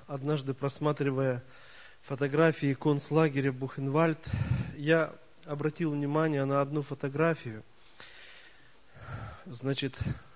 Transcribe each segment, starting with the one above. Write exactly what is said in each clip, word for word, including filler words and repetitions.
однажды, просматривая фотографии концлагеря Бухенвальд, я обратил внимание на одну фотографию. Значит,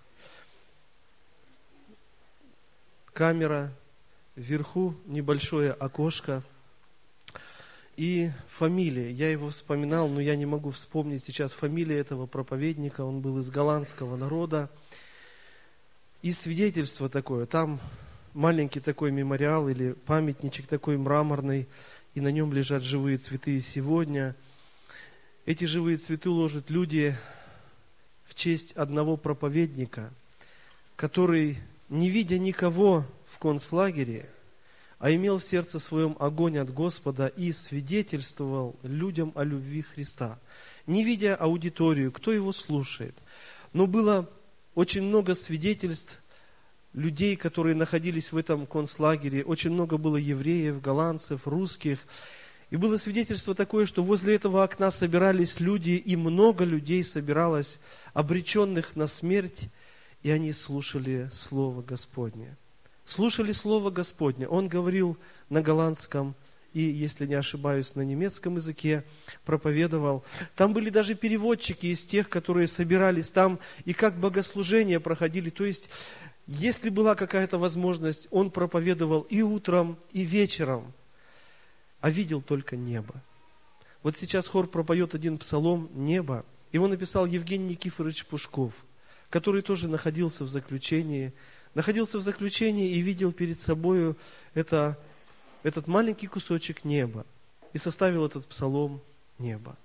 камера, вверху небольшое окошко и фамилия. Я его вспоминал, но я не могу вспомнить сейчас фамилию этого проповедника. Он был из голландского народа. И свидетельство такое. Там маленький такой мемориал или памятничек такой мраморный, и на нем лежат живые цветы. И сегодня эти живые цветы ложат люди в честь одного проповедника, который, не видя никого в концлагере, а имел в сердце своем огонь от Господа и свидетельствовал людям о любви Христа, не видя аудиторию, кто его слушает. Но было очень много свидетельств людей, которые находились в этом концлагере. Очень много было евреев, голландцев, русских. И было свидетельство такое, что возле этого окна собирались люди, и много людей собиралось, обреченных на смерть, и они слушали Слово Господне. Слушали Слово Господне. Он говорил на голландском и, если не ошибаюсь, на немецком языке, проповедовал. Там были даже переводчики из тех, которые собирались там, и как богослужения проходили. То есть, если была какая-то возможность, он проповедовал и утром, и вечером, а видел только небо. Вот сейчас хор пропоет один псалом «Небо». Его написал Евгений Никифорович Пушков, который тоже находился в заключении, находился в заключении и видел перед собою это, этот маленький кусочек неба и составил этот псалом «Небо».